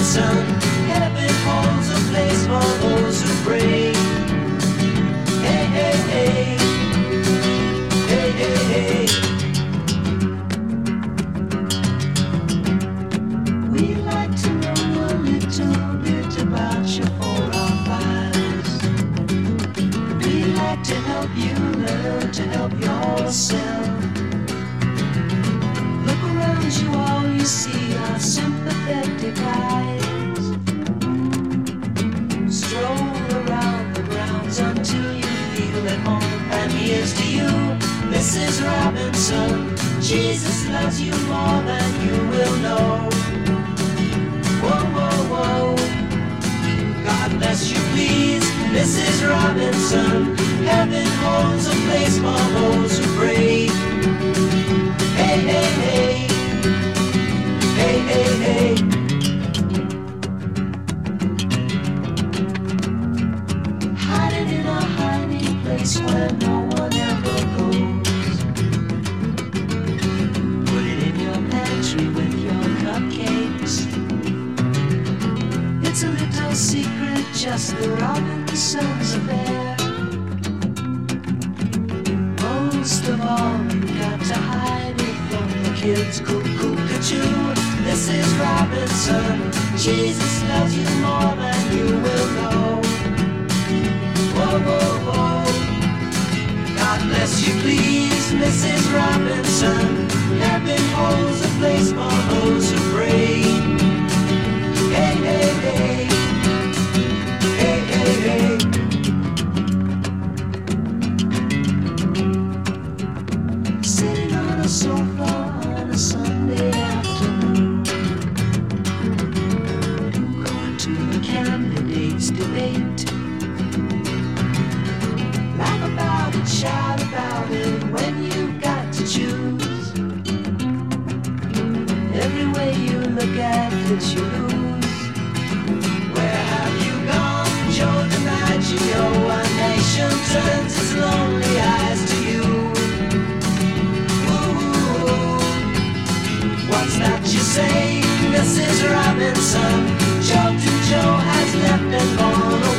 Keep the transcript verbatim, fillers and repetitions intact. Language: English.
Robinson. Heaven holds a place for those who pray. Hey, hey, hey. Hey, hey, hey. We like to know a little bit about you for our files. We like to help you learn to help yourself. Look around you, all you see are sympathetic eyes. Stroll around the grounds until you feel at home. And here's to you, Missus Robinson. Jesus loves you more than you will know. Whoa, whoa, whoa. God bless you, please, Missus Robinson. Heaven holds a place for those who pray. Hey, hey, hey. Hey, hey, hey. Hiding in a hiding place where no one ever goes. Put it in your pantry with your cupcakes. It's a little secret, just the Robinsons affair. Most of all, you got to hide it from the kids. Cuckoo-cuckoo, Missus Robinson. Jesus loves you more than you will know. Whoa, whoa, whoa. God bless you, please, Missus Robinson. Heaven holds a place for those who pray. Hey, hey, hey. Hey, hey, hey. Sitting on a sofa on a Sunday afternoon, going to the candidates' debate. Laugh about it, shout about it when you've got to choose. Every way you look at it, you lose. Where have you gone, Joe DiMaggio? A nation turns its lonely eyes to you. Ooh, what's that you say, Missus Robinson? Joe to Joe has left and gone away.